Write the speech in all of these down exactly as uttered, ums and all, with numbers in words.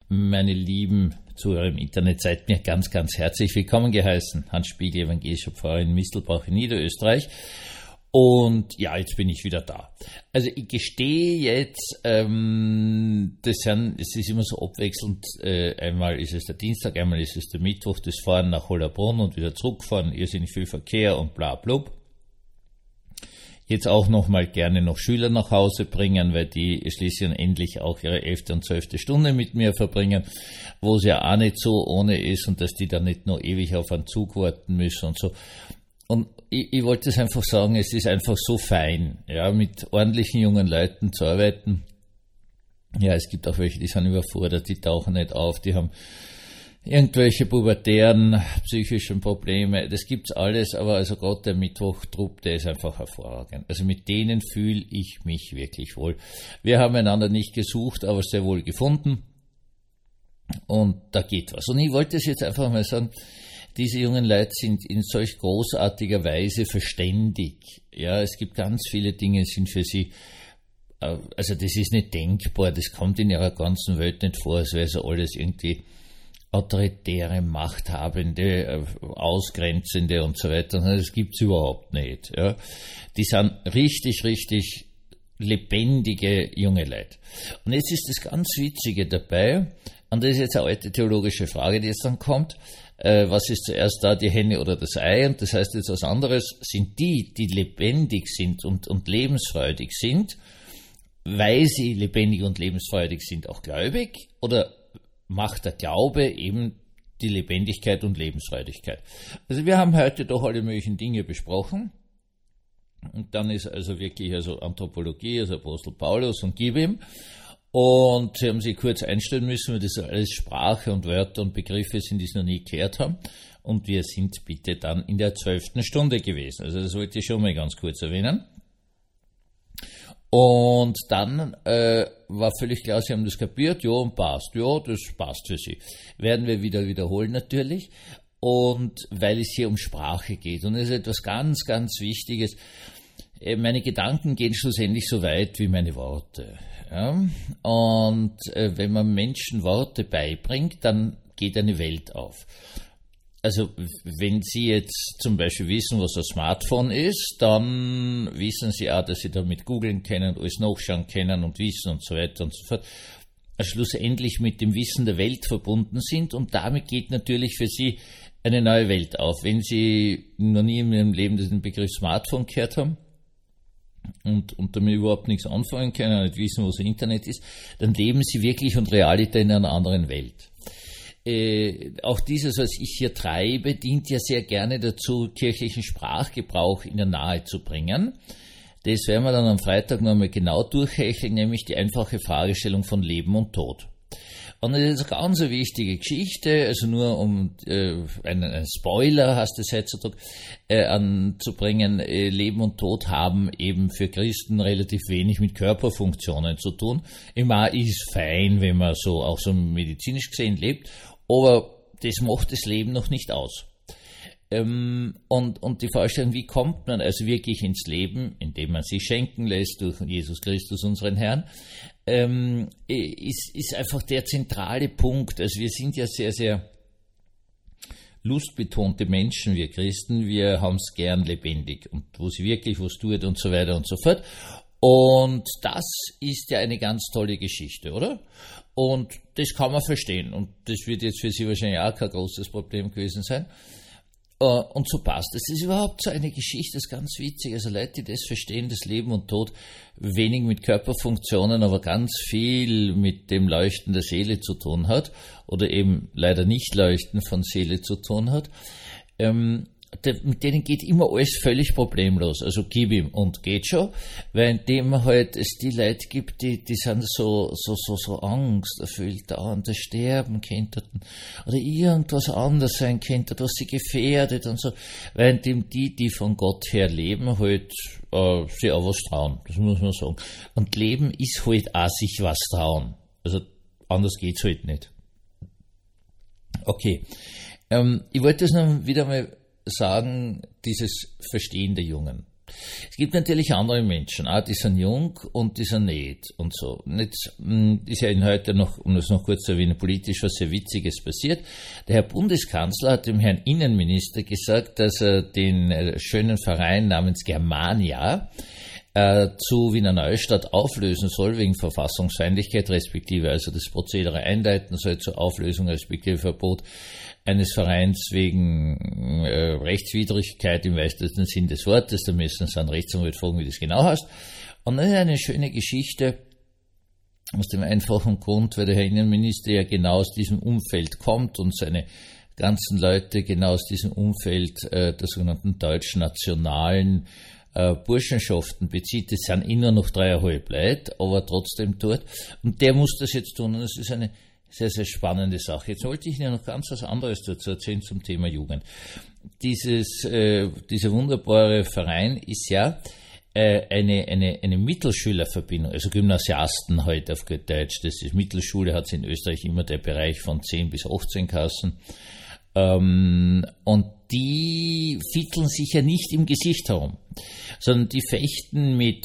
Meine lieben Zuhörer im Internet, seid mir ganz, ganz herzlich willkommen geheißen. Hans Spiegel, evangelischer Pfarrer in Mistelbach in Niederösterreich. Und ja, jetzt bin ich wieder da. Also ich gestehe jetzt, ähm, das sind, es ist immer so abwechselnd, äh, einmal ist es der Dienstag, einmal ist es der Mittwoch, das Fahren nach Hollabrunn und wieder zurückfahren, irrsinnig viel Verkehr und bla blub. Jetzt auch nochmal gerne noch Schüler nach Hause bringen, weil die schließlich endlich auch ihre elfte und zwölfte Stunde mit mir verbringen, wo es ja auch nicht so ohne ist und dass die dann nicht nur ewig auf einen Zug warten müssen und so. Und ich, ich wollte es einfach sagen, es ist einfach so fein, ja, mit ordentlichen jungen Leuten zu arbeiten. Ja, es gibt auch welche, die sind überfordert, die tauchen nicht auf, die haben irgendwelche pubertären psychischen Probleme, das gibt's alles, aber also gerade der Mittwoch-Trupp, der ist einfach hervorragend. Also mit denen fühle ich mich wirklich wohl. Wir haben einander nicht gesucht, aber sehr wohl gefunden und da geht was. Und ich wollte es jetzt einfach mal sagen, diese jungen Leute sind in solch großartiger Weise verständig. Ja, es gibt ganz viele Dinge, sind für sie, also das ist nicht denkbar, das kommt in ihrer ganzen Welt nicht vor, als wäre so alles irgendwie autoritäre, machthabende, ausgrenzende und so weiter. Das gibt's überhaupt nicht. Ja. Die sind richtig, richtig lebendige junge Leute. Und jetzt ist das ganz Witzige dabei, und das ist jetzt eine alte theologische Frage, die jetzt dann kommt, äh, was ist zuerst da, die Henne oder das Ei? Und das heißt jetzt was anderes, sind die, die lebendig sind und, und lebensfreudig sind, weil sie lebendig und lebensfreudig sind, auch gläubig, oder macht der Glaube eben die Lebendigkeit und Lebensfreudigkeit? Also wir haben heute doch alle möglichen Dinge besprochen. Und dann ist also wirklich also Anthropologie, also Apostel Paulus und gib ihm. Und sie haben sich kurz einstellen müssen, weil das alles Sprache und Wörter und Begriffe sind, die sie noch nie gehört haben. Und wir sind bitte dann in der zwölften Stunde gewesen. Also das wollte ich schon mal ganz kurz erwähnen. Und dann äh, war völlig klar, sie haben das kapiert, ja, und passt, ja, das passt für sie. Werden wir wieder wiederholen natürlich. Und weil es hier um Sprache geht. Und es ist etwas ganz, ganz Wichtiges. Meine Gedanken gehen schlussendlich so weit wie meine Worte. Ja? Und äh, wenn man Menschen Worte beibringt, dann geht eine Welt auf. Also wenn Sie jetzt zum Beispiel wissen, was ein Smartphone ist, dann wissen Sie auch, dass Sie damit googeln können, alles nachschauen können und wissen und so weiter und so fort. Also schlussendlich mit dem Wissen der Welt verbunden sind und damit geht natürlich für Sie eine neue Welt auf. Wenn Sie noch nie in Ihrem Leben den Begriff Smartphone gehört haben und, und damit überhaupt nichts anfangen können, nicht wissen, was Internet ist, dann leben Sie wirklich und Realität in einer anderen Welt. Äh, auch dieses, was ich hier treibe, dient ja sehr gerne dazu, kirchlichen Sprachgebrauch in der Nahe zu bringen. Das werden wir dann am Freitag nochmal genau durchhecheln, nämlich die einfache Fragestellung von Leben und Tod. Und das ist eine ganz wichtige Geschichte, also nur um äh, einen, einen Spoiler, heißt es heutzutage, äh, anzubringen, äh, Leben und Tod haben eben für Christen relativ wenig mit Körperfunktionen zu tun. Immer ist fein, wenn man so auch so medizinisch gesehen lebt, aber das macht das Leben noch nicht aus. Ähm, und, und die Vorstellung, wie kommt man also wirklich ins Leben, indem man sich schenken lässt durch Jesus Christus, unseren Herrn, ähm, ist, ist einfach der zentrale Punkt. Also wir sind ja sehr, sehr lustbetonte Menschen, wir Christen, wir haben es gern lebendig und wo sie wirklich was tut und so weiter und so fort. Und das ist ja eine ganz tolle Geschichte, oder? Und das kann man verstehen und das wird jetzt für Sie wahrscheinlich auch kein großes Problem gewesen sein. Und so passt es. Das ist überhaupt so eine Geschichte, das ist ganz witzig. Also Leute, die das verstehen, das Leben und Tod, wenig mit Körperfunktionen, aber ganz viel mit dem Leuchten der Seele zu tun hat oder eben leider nicht Leuchten von Seele zu tun hat, ähm, mit denen geht immer alles völlig problemlos. Also gib ihm und geht schon, weil indem halt es die Leute gibt, die, die sind so, so, so, so angsterfüllt da und das Sterben könnten oder irgendwas anderes sein könnte, was sie gefährdet und so, weil indem die, die von Gott her leben, halt äh, sich auch was trauen, das muss man sagen. Und Leben ist halt auch sich was trauen. Also anders geht's halt nicht. Okay. Ähm, ich wollte das noch wieder mal sagen, dieses Verstehen der Jungen. Es gibt natürlich andere Menschen, ah, die sind jung und die sind nicht und so. Und jetzt ist ja in heute noch, um das noch kurz zu erwähnen, politisch was sehr Witziges passiert. Der Herr Bundeskanzler hat dem Herrn Innenminister gesagt, dass er den schönen Verein namens Germania äh, zu Wiener Neustadt auflösen soll, wegen Verfassungsfeindlichkeit, respektive also das Prozedere einleiten soll zur Auflösung, respektive Verbot eines Vereins wegen äh, Rechtswidrigkeit im weitesten Sinn des Wortes. Da müssen Sie einen Rechtsanwalt fragen, wie das genau heißt. Und das ist eine schöne Geschichte aus dem einfachen Grund, weil der Herr Innenminister ja genau aus diesem Umfeld kommt und seine ganzen Leute genau aus diesem Umfeld äh, der sogenannten deutsch-nationalen äh, Burschenschaften bezieht. Das sind immer noch dreieinhalb Leute, aber trotzdem dort. Und der muss das jetzt tun. Und das ist eine sehr, sehr spannende Sache. Jetzt wollte ich Ihnen noch ganz was anderes dazu erzählen zum Thema Jugend. Dieses, äh, dieser wunderbare Verein ist ja äh, eine, eine, eine Mittelschülerverbindung, also Gymnasiasten heute auf gut Deutsch. Das ist Mittelschule, hat es in Österreich immer der Bereich von zehn bis achtzehn Klassen. Ähm, und die fitteln sich ja nicht im Gesicht herum, sondern die fechten mit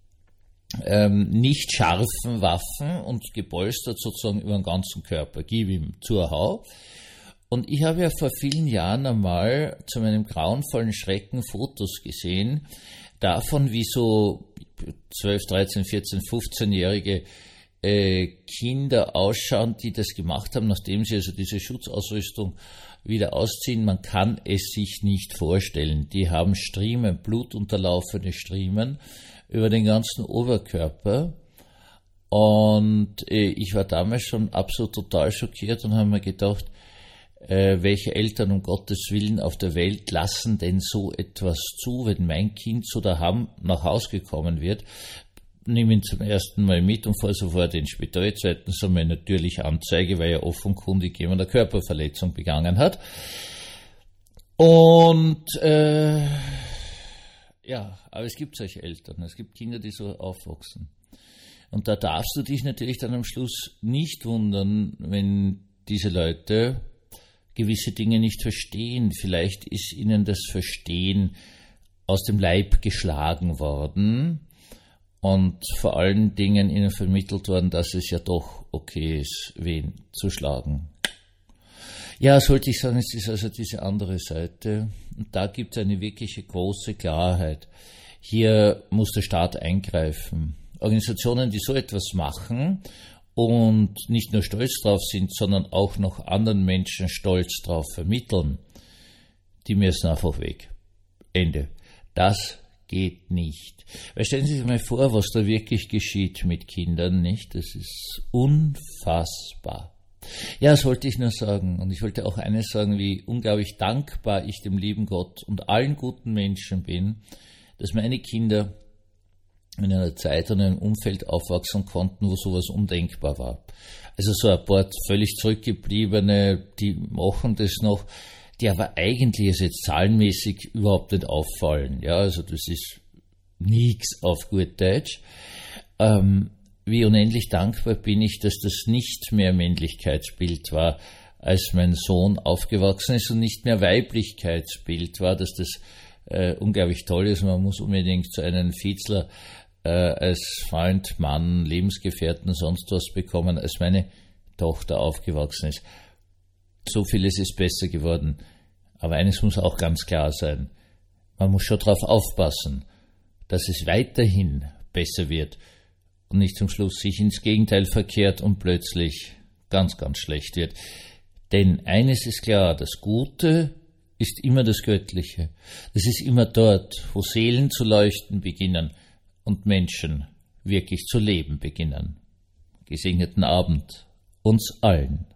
Ähm, nicht scharfen Waffen und gepolstert sozusagen über den ganzen Körper, gib ihm zur Hau. Und ich habe ja vor vielen Jahren einmal zu meinem grauenvollen Schrecken Fotos gesehen, davon, wie so zwölf, dreizehn, vierzehn, fünfzehnjährige äh, Kinder ausschauen, die das gemacht haben, nachdem sie also diese Schutzausrüstung wieder ausziehen. Man kann es sich nicht vorstellen. Die haben Striemen, blutunterlaufene Striemen über den ganzen Oberkörper. Und äh, ich war damals schon absolut total schockiert und habe mir gedacht, äh, welche Eltern um Gottes Willen auf der Welt lassen denn so etwas zu, wenn mein Kind so daheim nach Hause gekommen wird. Nehme ihn zum ersten Mal mit und fahre sofort ins Spital. Zweitens einmal natürlich Anzeige, weil er offenkundig jemand eine Körperverletzung begangen hat. Und äh, ja, aber es gibt solche Eltern, es gibt Kinder, die so aufwachsen. Und da darfst du dich natürlich dann am Schluss nicht wundern, wenn diese Leute gewisse Dinge nicht verstehen. Vielleicht ist ihnen das Verstehen aus dem Leib geschlagen worden und vor allen Dingen ihnen vermittelt worden, dass es ja doch okay ist, wen zu schlagen. Ja, sollte ich sagen, es ist also diese andere Seite. Und da gibt es eine wirkliche große Klarheit. Hier muss der Staat eingreifen. Organisationen, die so etwas machen und nicht nur stolz drauf sind, sondern auch noch anderen Menschen stolz drauf vermitteln, die müssen einfach weg. Ende. Das geht nicht. Weil stellen Sie sich mal vor, was da wirklich geschieht mit Kindern, nicht? Das ist unfassbar. Ja, das wollte ich nur sagen. Und ich wollte auch eines sagen, wie unglaublich dankbar ich dem lieben Gott und allen guten Menschen bin, dass meine Kinder in einer Zeit und einem Umfeld aufwachsen konnten, wo sowas undenkbar war. Also so ein paar völlig zurückgebliebene, die machen das noch, die aber eigentlich also jetzt zahlenmäßig überhaupt nicht auffallen. Ja, also das ist nichts auf gut Deutsch. Ähm, Wie unendlich dankbar bin ich, dass das nicht mehr Männlichkeitsbild war, als mein Sohn aufgewachsen ist und nicht mehr Weiblichkeitsbild war, dass das äh, unglaublich toll ist. Man muss unbedingt zu einem Vizler äh, als Freund, Mann, Lebensgefährten, sonst was bekommen, als meine Tochter aufgewachsen ist. So vieles ist besser geworden. Aber eines muss auch ganz klar sein. Man muss schon darauf aufpassen, dass es weiterhin besser wird und nicht zum Schluss sich ins Gegenteil verkehrt und plötzlich ganz, ganz schlecht wird. Denn eines ist klar, das Gute ist immer das Göttliche. Das ist immer dort, wo Seelen zu leuchten beginnen und Menschen wirklich zu leben beginnen. Gesegneten Abend uns allen.